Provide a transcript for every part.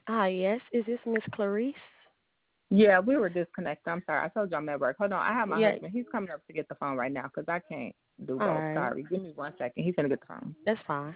Yes. Is this Miss Clarice? Yeah, we were disconnected. I'm sorry. I told you I'm at work. Hold on. I have my Yeah. husband. He's coming up to get the phone right now because I can't do All both. right. Sorry. Give me 1 second. He's going to get the phone. That's fine.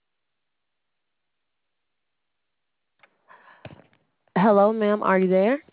Hello, ma'am. Are you there?